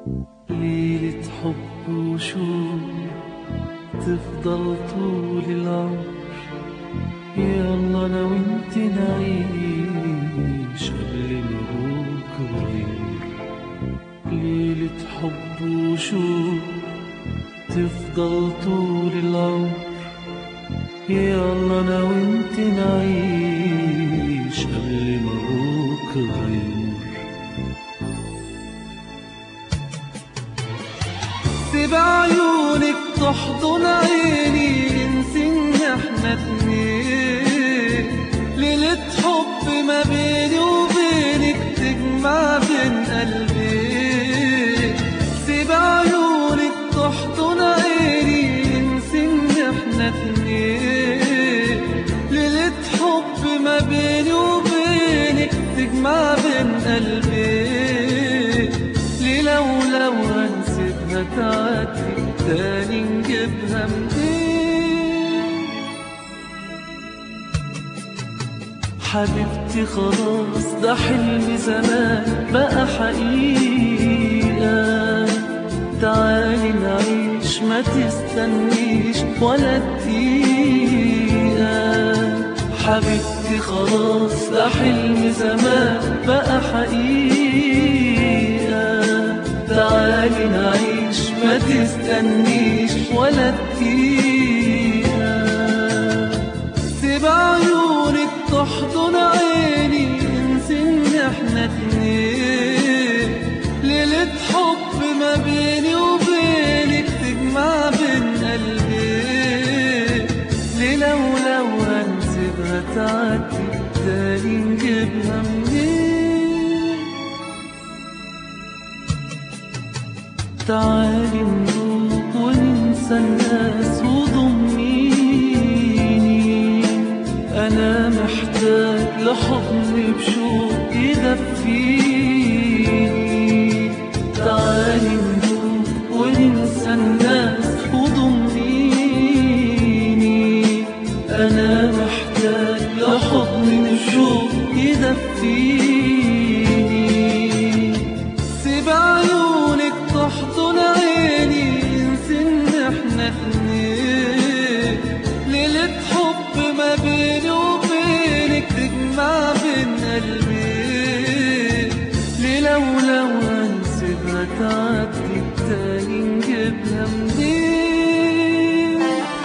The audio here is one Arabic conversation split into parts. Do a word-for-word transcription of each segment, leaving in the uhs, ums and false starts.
ليلة حب وشوق تفضل طول العمر. يلا انا وانت نعيش قبل مبروك غير. ليلة حب وشوق تفضل طول العمر. يلا انا وانت نعيش قبل مبروك غير. سيب عيونك تحضن عيني ننسي ان احنا اتنين. ليلة حب ما بيني وبينك تجمع بين قلبين. سيب عيونك تحضن عيني ننسي ان احنا اتنين. ليلة حب ما بيني وبينك تجمع بين قلبين. ليلة ولو هنسيبها تعدي تاني نجيبها منين. حبيبتي خلاص ده حلم زمان بقى حقيقة. تعالي نعيش ما تستنيش ولا دقيقة. حبيبتي خلاص ده حلم زمان بقى حقيقة. تعالي نعيش ما تستنيش ولا دقيقة. سيب عيونك تحضن عيني انسي ان احنا اتنين. ليلة حب ما بيني وبينك تجمع بين قلبين. ليلة ولو هنسيبها تعدي تاني نجيبها منين. تعالي نروح وننسى الناس وضميني. أنا محتاج لحضن بشوق يدفيني. تعالي نروح وننسى الناس وضميني. أنا محتاج لحضن بشوق يدفيني. سيب عيونك تحضن عيني انسي ان احنا اتنين. ليلة حب ما بيني وبينك تجمع بين قلبين. ليلة ولو هنسيبها تعدي تاني نجيبها منين.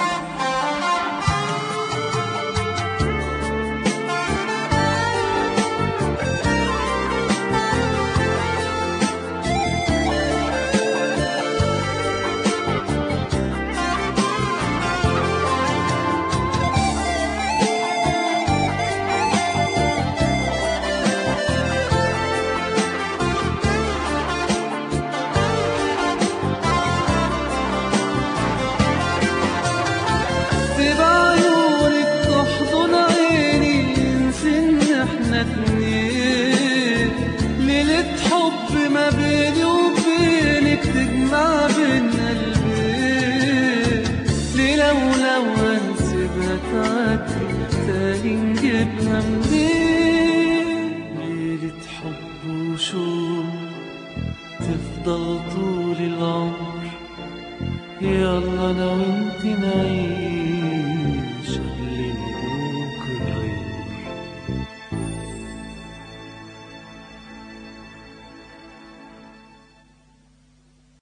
سيب عيونك تحضن عيني انسي ان احنا اتنين. ليلة حب ما بيني وبينك تجمع بين قلبين. ليلة ولو هنسيبها تعدي تاني نجيبها منين. ليلة حب وشوق تفضل طول العمر. يلا انا وانت نعيش